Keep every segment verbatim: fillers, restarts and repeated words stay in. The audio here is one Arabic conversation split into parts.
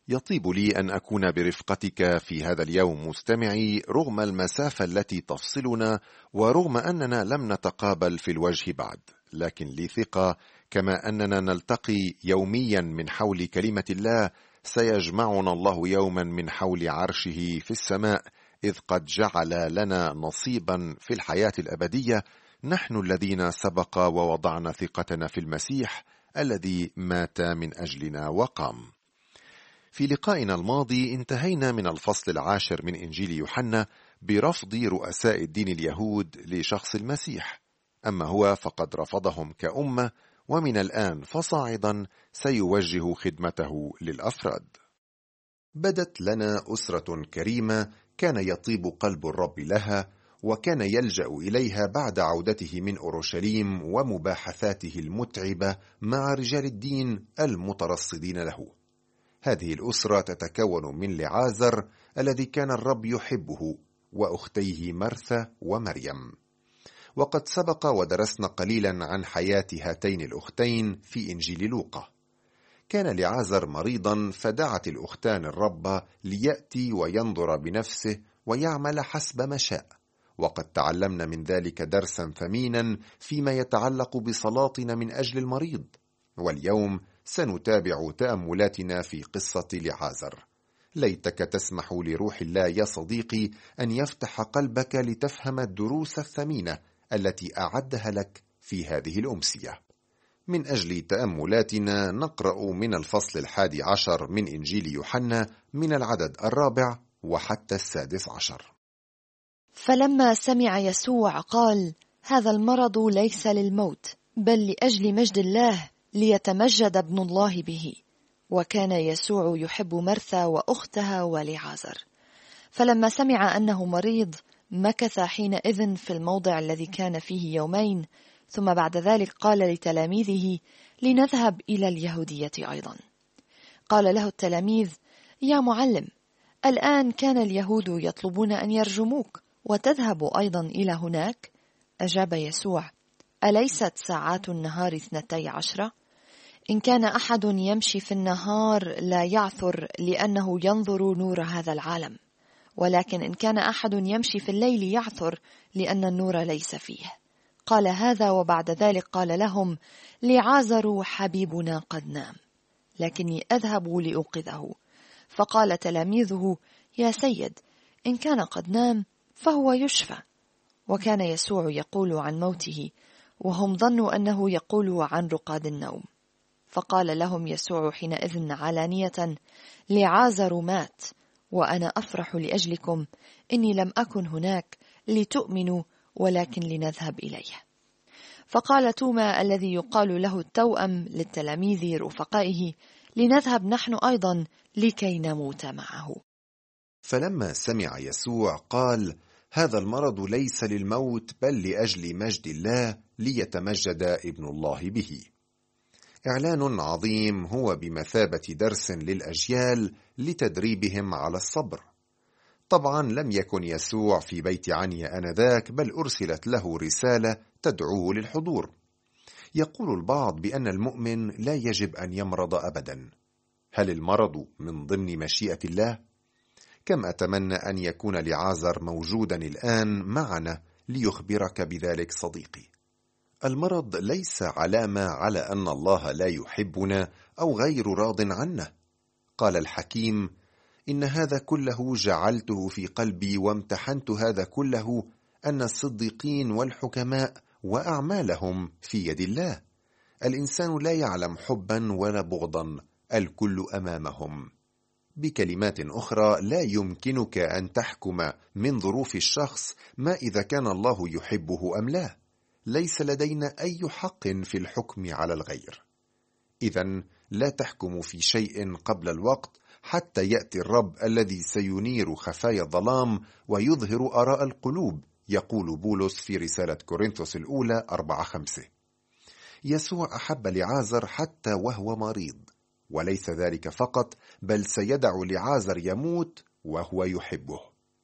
يطيب لي أن أكون برفقتك في هذا اليوم مستمعي، رغم المسافة التي تفصلنا ورغم أننا لم نتقابل في الوجه بعد، لكن لي ثقة كما أننا نلتقي يوميا من حول كلمة الله، سيجمعنا الله يوما من حول عرشه في السماء، إذ قد جعل لنا نصيبا في الحياة الأبدية، نحن الذين سبق ووضعنا ثقتنا في المسيح الذي مات من أجلنا وقام. في لقائنا الماضي انتهينا من الفصل العاشر من إنجيل يوحنا برفض رؤساء الدين اليهود لشخص المسيح، أما هو فقد رفضهم كأمة، ومن الآن فصاعدا سيوجه خدمته للأفراد. بدت لنا أسرة كريمة كان يطيب قلب الرب لها، وكان يلجأ إليها بعد عودته من أورشليم ومباحثاته المتعبة مع رجال الدين المترصدين له. هذه الأسرة تتكون من لعازر الذي كان الرب يحبه، وأختيه مرثا ومريم. وقد سبق ودرسنا قليلا عن حياة هاتين الأختين في إنجيل لوقا. كان لعازر مريضا، فدعت الأختان الرب ليأتي وينظر بنفسه ويعمل حسب ما شاء، وقد تعلمنا من ذلك درسا ثمينا فيما يتعلق بصلاتنا من أجل المريض. واليوم سنتابع تأملاتنا في قصة لعازر. ليتك تسمح لروح الله يا صديقي أن يفتح قلبك لتفهم الدروس الثمينة التي أعدها لك في هذه الأمسية. من أجل تأملاتنا نقرأ من الفصل الحادي عشر من إنجيل يوحنا من العدد الرابع وحتى السادس عشر. فلما سمع يسوع قال: هذا المرض ليس للموت، بل لأجل مجد الله، ليتمجد ابن الله به. وكان يسوع يحب مرثا وأختها ولعازر. فلما سمع أنه مريض مكث حينئذ في الموضع الذي كان فيه يومين، ثم بعد ذلك قال لتلاميذه: لنذهب إلى اليهودية أيضا. قال له التلاميذ: يا معلم، الآن كان اليهود يطلبون أن يرجموك، وتذهب أيضا إلى هناك؟ أجاب يسوع: أليست ساعات النهار اثنتي عشرة؟ إن كان أحد يمشي في النهار لا يعثر، لأنه ينظر نور هذا العالم، ولكن إن كان أحد يمشي في الليل يعثر، لأن النور ليس فيه. قال هذا وبعد ذلك قال لهم: لعازر حبيبنا قد نام، لكني أذهب لأوقظه. فقال تلاميذه: يا سيد، إن كان قد نام فهو يشفى. وكان يسوع يقول عن موته، وهم ظنوا أنه يقول عن رقاد النوم. فقال لهم يسوع حينئذ علانية: لعازر مات، وأنا أفرح لأجلكم إني لم أكن هناك لتؤمنوا، ولكن لنذهب إليه. فقال توما الذي يقال له التوأم للتلاميذ رفقائه: لنذهب نحن أيضا لكي نموت معه. فلما سمع يسوع قال: هذا المرض ليس للموت، بل لأجل مجد الله، ليتمجد ابن الله به. إعلان عظيم هو بمثابة درس للأجيال لتدريبهم على الصبر. طبعا لم يكن يسوع في بيت عنيا آنذاك، بل أرسلت له رسالة تدعوه للحضور. يقول البعض بأن المؤمن لا يجب أن يمرض أبدا. هل المرض من ضمن مشيئة الله؟ كم أتمنى أن يكون لعازر موجودا الآن معنا ليخبرك بذلك صديقي. المرض ليس علامة على أن الله لا يحبنا أو غير راض عنا. قال الحكيم: إن هذا كله جعلته في قلبي، وامتحنت هذا كله، أن الصديقين والحكماء وأعمالهم في يد الله. الإنسان لا يعلم حبا ولا بغضا، الكل أمامهم. بكلمات أخرى، لا يمكنك أن تحكم من ظروف الشخص ما إذا كان الله يحبه أم لا. ليس لدينا أي حق في الحكم على الغير. إذن لا تحكم في شيء قبل الوقت، حتى يأتي الرب الذي سينير خفايا الظلام ويظهر آراء القلوب، يقول بولس في رسالة كورنثوس الأولى أربعة خمسة. يسوع أحب لعازر حتى وهو مريض، وليس ذلك فقط، بل سيدع لعازر يموت وهو يحبه.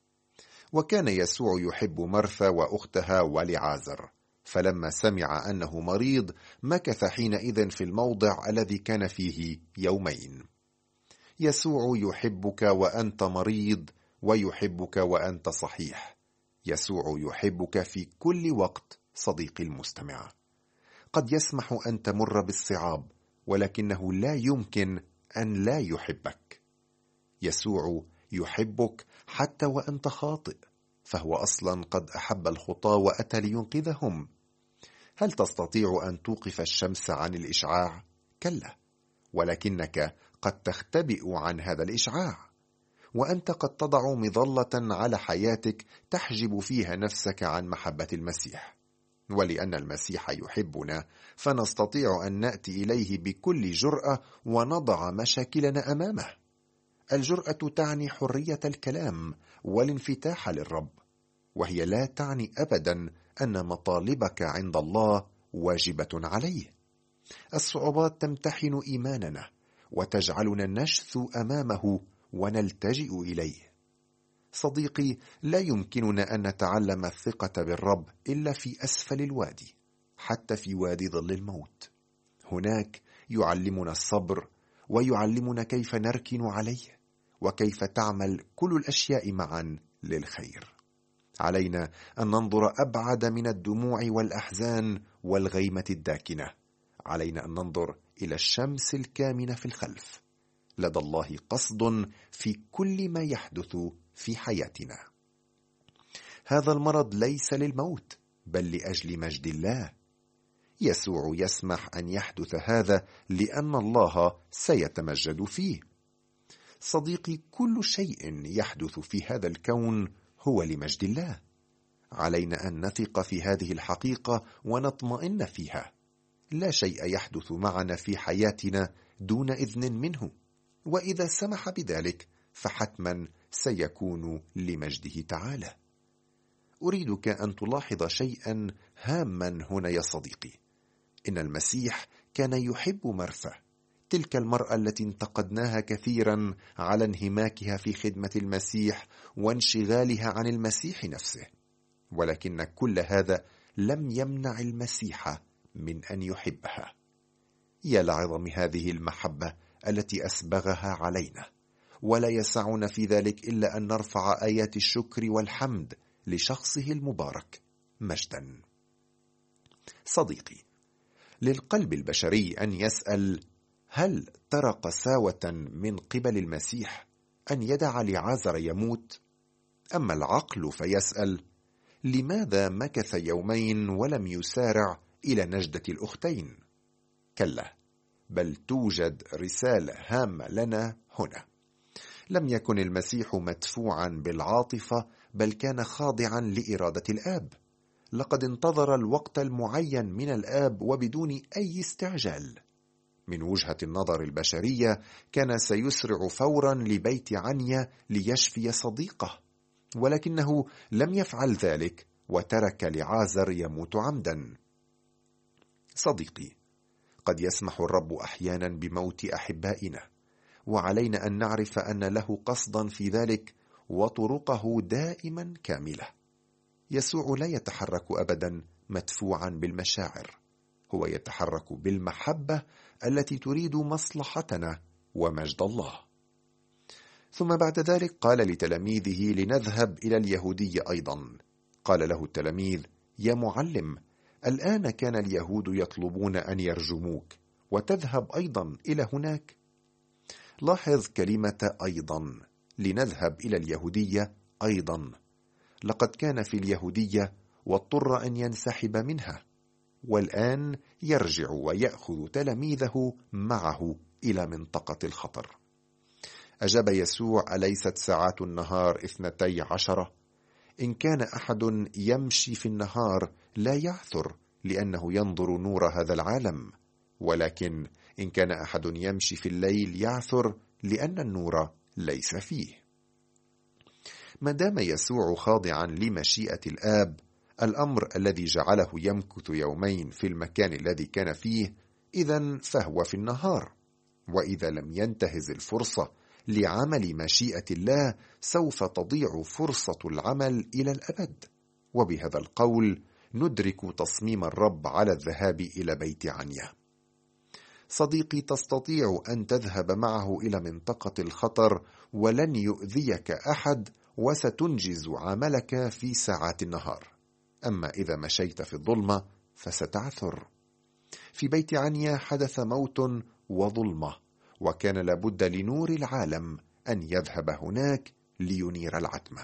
وكان يسوع يحب مرثا وأختها ولعازر، فلما سمع أنه مريض مكث حينئذ في الموضع الذي كان فيه يومين. يسوع يحبك وأنت مريض، ويحبك وأنت صحيح. يسوع يحبك في كل وقت صديقي المستمع. قد يسمح أن تمر بالصعاب، ولكنه لا يمكن أن لا يحبك. يسوع يحبك حتى وأنت خاطئ، فهو أصلا قد أحب الخطاة وأتى لينقذهم. هل تستطيع أن توقف الشمس عن الإشعاع؟ كلا، ولكنك قد تختبئ عن هذا الإشعاع، وأنت قد تضع مظلة على حياتك تحجب فيها نفسك عن محبة المسيح. ولأن المسيح يحبنا فنستطيع أن نأتي إليه بكل جرأة ونضع مشاكلنا أمامه. الجرأة تعني حرية الكلام والانفتاح للرب، وهي لا تعني أبدا أن مطالبك عند الله واجبة عليه. الصعوبات تمتحن إيماننا وتجعلنا نشثو أمامه ونلتجئ إليه. صديقي، لا يمكننا أن نتعلم الثقة بالرب إلا في أسفل الوادي، حتى في وادي ظل الموت. هناك يعلمنا الصبر، ويعلمنا كيف نركن عليه، وكيف تعمل كل الأشياء معا للخير. علينا أن ننظر أبعد من الدموع والأحزان والغيمة الداكنة. علينا أن ننظر إلى الشمس الكامنة في الخلف. لدى الله قصد في كل ما يحدث في حياتنا. هذا المرض ليس للموت، بل لأجل مجد الله. يسوع يسمح أن يحدث هذا لأن الله سيتمجد فيه. صديقي، كل شيء يحدث في هذا الكون هو لمجد الله. علينا أن نثق في هذه الحقيقة ونطمئن فيها. لا شيء يحدث معنا في حياتنا دون إذن منه، وإذا سمح بذلك فحتما سيكون لمجده تعالى. أريدك أن تلاحظ شيئا هاما هنا يا صديقي. إن المسيح كان يحب مرثا، تلك المرأة التي انتقدناها كثيرا على انهماكها في خدمة المسيح وانشغالها عن المسيح نفسه، ولكن كل هذا لم يمنع المسيح من أن يحبها. يا لعظم هذه المحبة التي أسبغها علينا، ولا يسعنا في ذلك إلا أن نرفع آيات الشكر والحمد لشخصه المبارك مجدا. صديقي، للقلب البشري أن يسأل: هل ترى قساوة من قبل المسيح أن يدع لعازر يموت؟ أما العقل فيسأل: لماذا مكث يومين ولم يسارع إلى نجدة الأختين؟ كلا، بل توجد رسالة هامة لنا هنا. لم يكن المسيح مدفوعا بالعاطفة، بل كان خاضعا لإرادة الآب. لقد انتظر الوقت المعين من الآب وبدون أي استعجال. من وجهة النظر البشرية كان سيسرع فورا لبيت عنيا ليشفي صديقه، ولكنه لم يفعل ذلك وترك لعازر يموت عمدا. صديقي، قد يسمح الرب أحيانا بموت أحبائنا، وعلينا أن نعرف أن له قصدا في ذلك وطرقه دائما كاملة. يسوع لا يتحرك أبدا مدفوعا بالمشاعر، هو يتحرك بالمحبة التي تريد مصلحتنا ومجد الله. ثم بعد ذلك قال لتلاميذه لنذهب إلى اليهودية أيضا. قال له التلاميذ: يا معلم، الآن كان اليهود يطلبون أن يرجموك، وتذهب أيضا إلى هناك. لاحظ كلمة أيضا. لنذهب إلى اليهودية أيضا. لقد كان في اليهودية واضطر أن ينسحب منها، والآن يرجع ويأخذ تلاميذه معه إلى منطقة الخطر. أجاب يسوع: أليست ساعات النهار اثنتي عشرة؟ إن كان أحد يمشي في النهار لا يعثر، لأنه ينظر نور هذا العالم، ولكن إن كان أحد يمشي في الليل يعثر، لأن النور ليس فيه. ما دام يسوع خاضعا لمشيئة الآب، الأمر الذي جعله يمكث يومين في المكان الذي كان فيه، إذن فهو في النهار. وإذا لم ينتهز الفرصة لعمل مشيئة الله، سوف تضيع فرصة العمل إلى الأبد. وبهذا القول ندرك تصميم الرب على الذهاب إلى بيت عنيا. صديقي، تستطيع أن تذهب معه إلى منطقة الخطر ولن يؤذيك أحد، وستنجز عملك في ساعات النهار. أما إذا مشيت في الظلمة فستعثر. في بيت عنيا حدث موت وظلمة، وكان لابد لنور العالم أن يذهب هناك لينير العتمة.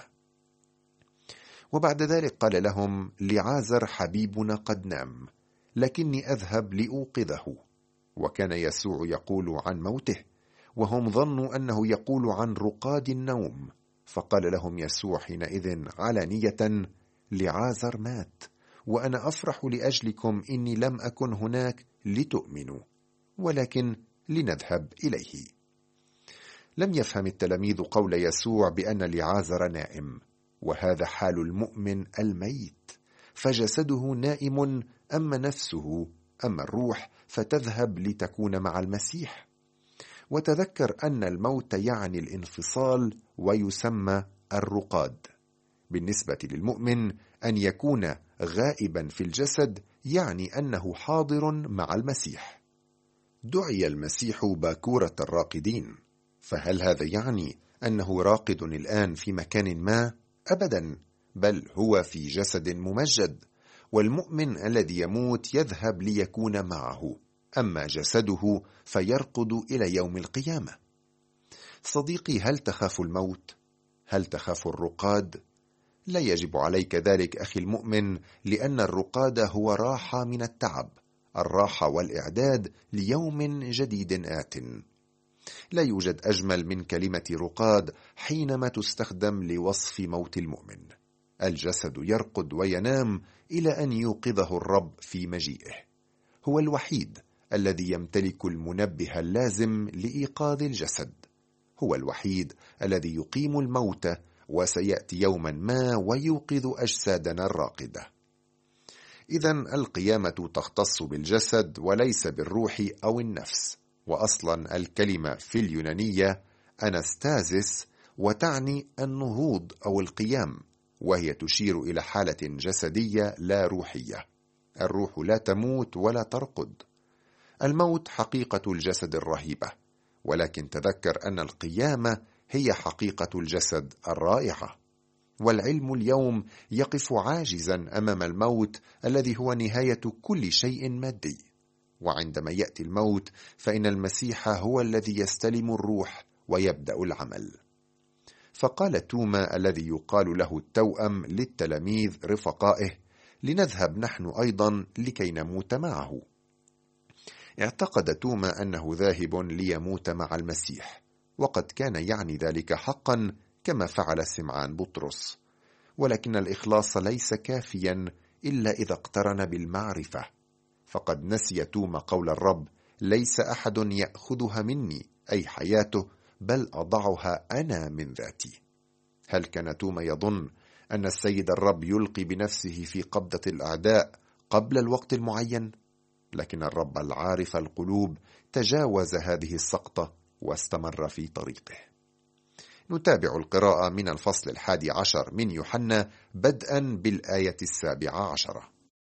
وبعد ذلك قال لهم: لعازر حبيبنا قد نام، لكني أذهب لأوقظه. وكان يسوع يقول عن موته، وهم ظنوا أنه يقول عن رقاد النوم، فقال لهم يسوع حينئذ علانية: لعازر مات، وأنا أفرح لأجلكم إني لم أكن هناك لتؤمنوا، ولكن لنذهب إليه. لم يفهم التلاميذ قول يسوع بأن لعازر نائم، وهذا حال المؤمن الميت، فجسده نائم، أما نفسه أما الروح فتذهب لتكون مع المسيح. وتذكر أن الموت يعني الانفصال، ويسمى الرقاد. بالنسبة للمؤمن أن يكون غائبا في الجسد يعني أنه حاضر مع المسيح. دعي المسيح باكورة الراقدين، فهل هذا يعني أنه راقد الآن في مكان ما؟ أبدا، بل هو في جسد ممجد، والمؤمن الذي يموت يذهب ليكون معه، أما جسده فيرقد إلى يوم القيامة. صديقي، هل تخاف الموت؟ هل تخاف الرقاد؟ لا يجب عليك ذلك أخي المؤمن، لأن الرقاد هو راحة من التعب، الراحة والإعداد ليوم جديد آت. لا يوجد أجمل من كلمة رقاد حينما تستخدم لوصف موت المؤمن. الجسد يرقد وينام إلى أن يوقظه الرب في مجيئه. هو الوحيد الذي يمتلك المنبه اللازم لإيقاظ الجسد. هو الوحيد الذي يقيم الموت، وسيأتي يوما ما ويوقظ أجسادنا الراقدة. إذن القيامة تختص بالجسد وليس بالروح أو النفس. وأصلا الكلمة في اليونانية أنستازيس، وتعني النهوض أو القيام، وهي تشير إلى حالة جسدية لا روحية. الروح لا تموت ولا ترقد. الموت حقيقة الجسد الرهيبة، ولكن تذكر أن القيامة هي حقيقة الجسد الرائعة. والعلم اليوم يقف عاجزا أمام الموت الذي هو نهاية كل شيء مادي. وعندما يأتي الموت فإن المسيح هو الذي يستلم الروح ويبدأ العمل. فقال توما الذي يقال له التوأم للتلاميذ رفقائه: لنذهب نحن أيضا لكي نموت معه. اعتقد توما أنه ذاهب ليموت مع المسيح، وقد كان يعني ذلك حقا كما فعل سمعان بطرس. ولكن الإخلاص ليس كافيا إلا إذا اقترن بالمعرفة، فقد نسي توما قول الرب: ليس أحد يأخذها مني، أي حياته، بل أضعها أنا من ذاتي. هل كان توما يظن أن السيد الرب يلقي بنفسه في قبضة الأعداء قبل الوقت المعين؟ لكن الرب العارف القلوب تجاوز هذه السقطة واستمر في طريقه. نتابع القراءة من الفصل الحادي عشر من يوحنا بدءا بالآية السابعة عشرة.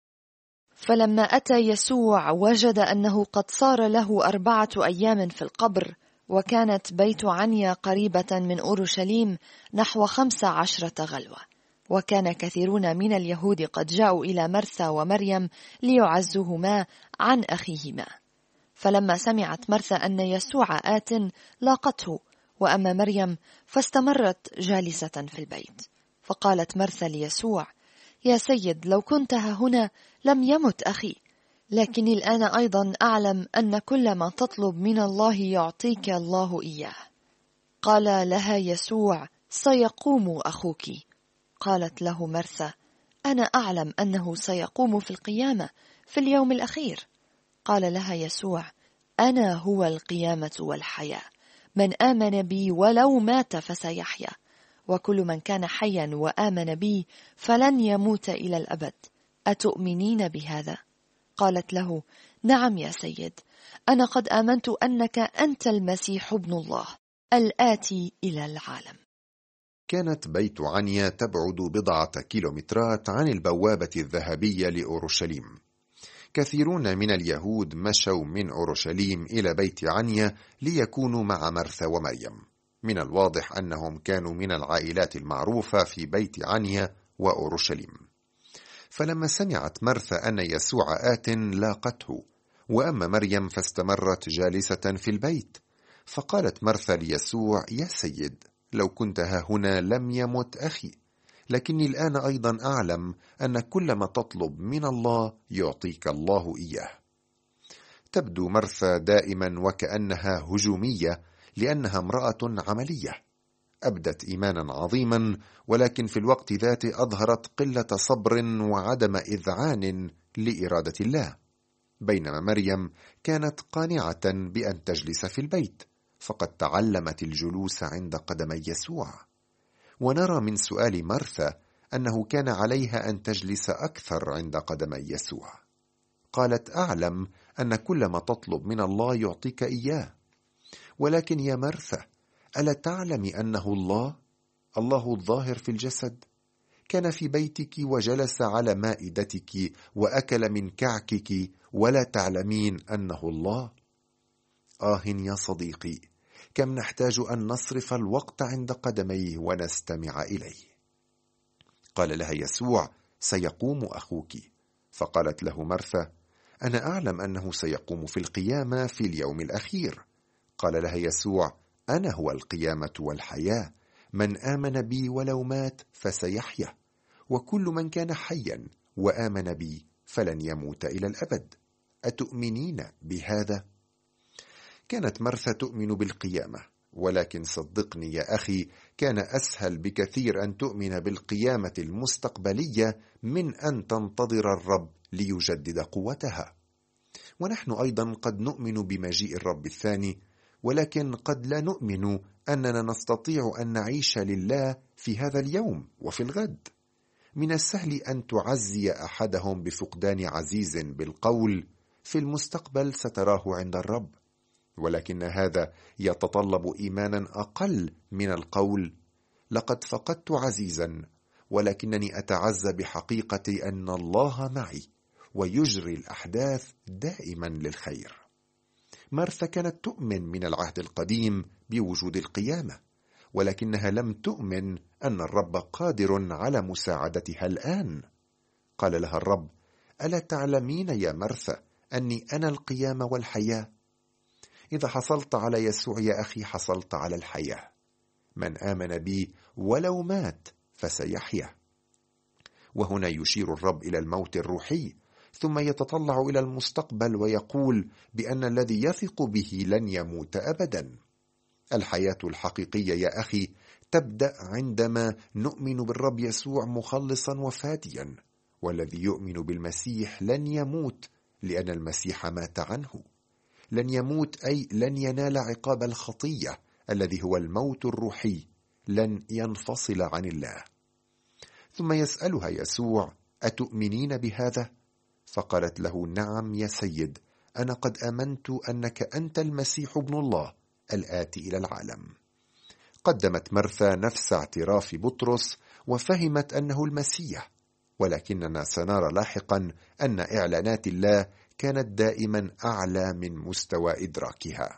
فلما أتى يسوع وجد أنه قد صار له أربعة أيام في القبر، وكانت بيت عنيا قريبة من أورشليم نحو خمس عشرة غلوة، وكان كثيرون من اليهود قد جاءوا إلى مرثا ومريم ليعزوهما عن أخيهما. فلما سمعت مرثا أن يسوع آت لاقته، وأما مريم فاستمرت جالسة في البيت. فقالت مرثا ليسوع: يا سيد، لو كنت هنا لم يمت أخي، لكني الآن أيضا أعلم أن كل ما تطلب من الله يعطيك الله إياه. قال لها يسوع: سيقوم أخوك. قالت له مرثا: أنا أعلم أنه سيقوم في القيامة في اليوم الأخير. قال لها يسوع: أنا هو القيامة والحياة، من آمن بي ولو مات فسيحيا، وكل من كان حيا وآمن بي فلن يموت إلى الأبد. أتؤمنين بهذا؟ قالت له: نعم يا سيد، أنا قد آمنت أنك أنت المسيح ابن الله الآتي إلى العالم. كانت بيت عنيا تبعد بضعة كيلومترات عن البوابة الذهبية لأورشليم. كثيرون من اليهود مشوا من أورشليم إلى بيت عنيا ليكونوا مع مرثا ومريم. من الواضح أنهم كانوا من العائلات المعروفة في بيت عنيا وأورشليم. فلما سمعت مرثا أن يسوع آت لاقته، وأما مريم فاستمرت جالسة في البيت. فقالت مرثا ليسوع: يا سيد، لو كنت ها هنا لم يمت أخي، لكني الآن أيضا أعلم أن كل ما تطلب من الله يعطيك الله إياه. تبدو مرثا دائما وكأنها هجومية، لأنها امرأة عملية. أبدت إيمانا عظيما، ولكن في الوقت ذاته أظهرت قلة صبر وعدم إذعان لإرادة الله. بينما مريم كانت قانعة بأن تجلس في البيت، فقد تعلمت الجلوس عند قدمي يسوع. ونرى من سؤال مرثا أنه كان عليها أن تجلس أكثر عند قدمي يسوع. قالت: أعلم أن كل ما تطلب من الله يعطيك إياه. ولكن يا مرثا، ألا تعلمي أنه الله، الله الظاهر في الجسد، كان في بيتك وجلس على مائدتك وأكل من كعكك، ولا تعلمين أنه الله؟ آه يا صديقي، كم نحتاج أن نصرف الوقت عند قدميه ونستمع إليه. قال لها يسوع: سيقوم أخوك. فقالت له مرثا: أنا أعلم أنه سيقوم في القيامة في اليوم الأخير. قال لها يسوع: أنا هو القيامة والحياة، من آمن بي ولو مات فسيحيا، وكل من كان حيا وآمن بي فلن يموت إلى الأبد. أتؤمنين بهذا؟ كانت مرثا تؤمن بالقيامة، ولكن صدقني يا أخي، كان أسهل بكثير أن تؤمن بالقيامة المستقبلية من أن تنتظر الرب ليجدد قوتها. ونحن أيضا قد نؤمن بمجيء الرب الثاني، ولكن قد لا نؤمن أننا نستطيع أن نعيش لله في هذا اليوم وفي الغد. من السهل أن تعزي أحدهم بفقدان عزيز بالقول: في المستقبل ستراه عند الرب، ولكن هذا يتطلب إيمانا أقل من القول: لقد فقدت عزيزا، ولكنني أتعزى بحقيقة أن الله معي ويجري الأحداث دائما للخير. مرثا كانت تؤمن من العهد القديم بوجود القيامة، ولكنها لم تؤمن أن الرب قادر على مساعدتها الآن. قال لها الرب: ألا تعلمين يا مرثا أني أنا القيامة والحياة؟ إذا حصلت على يسوع يا أخي حصلت على الحياة. من آمن بي ولو مات فسيحيا. وهنا يشير الرب إلى الموت الروحي، ثم يتطلع إلى المستقبل ويقول بأن الذي يثق به لن يموت أبدا. الحياة الحقيقية يا أخي تبدأ عندما نؤمن بالرب يسوع مخلصا وفاديا، والذي يؤمن بالمسيح لن يموت، لأن المسيح مات عنه. لن يموت أي لن ينال عقاب الخطية الذي هو الموت الروحي، لن ينفصل عن الله. ثم يسألها يسوع: أتؤمنين بهذا؟ فقالت له: نعم يا سيد، أنا قد آمنت أنك أنت المسيح ابن الله الآتي إلى العالم. قدمت مرثا نفس اعتراف بطرس وفهمت أنه المسيح، ولكننا سنرى لاحقا أن إعلانات الله كانت دائما أعلى من مستوى إدراكها.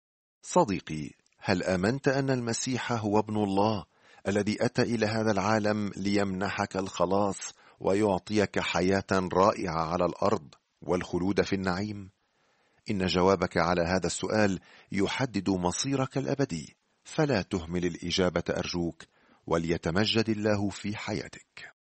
صديقي، هل آمنت أن المسيح هو ابن الله الذي أتى إلى هذا العالم ليمنحك الخلاص ويعطيك حياة رائعة على الأرض والخلود في النعيم؟ إن جوابك على هذا السؤال يحدد مصيرك الأبدي، فلا تهمل الإجابة أرجوك، وليتمجد الله في حياتك.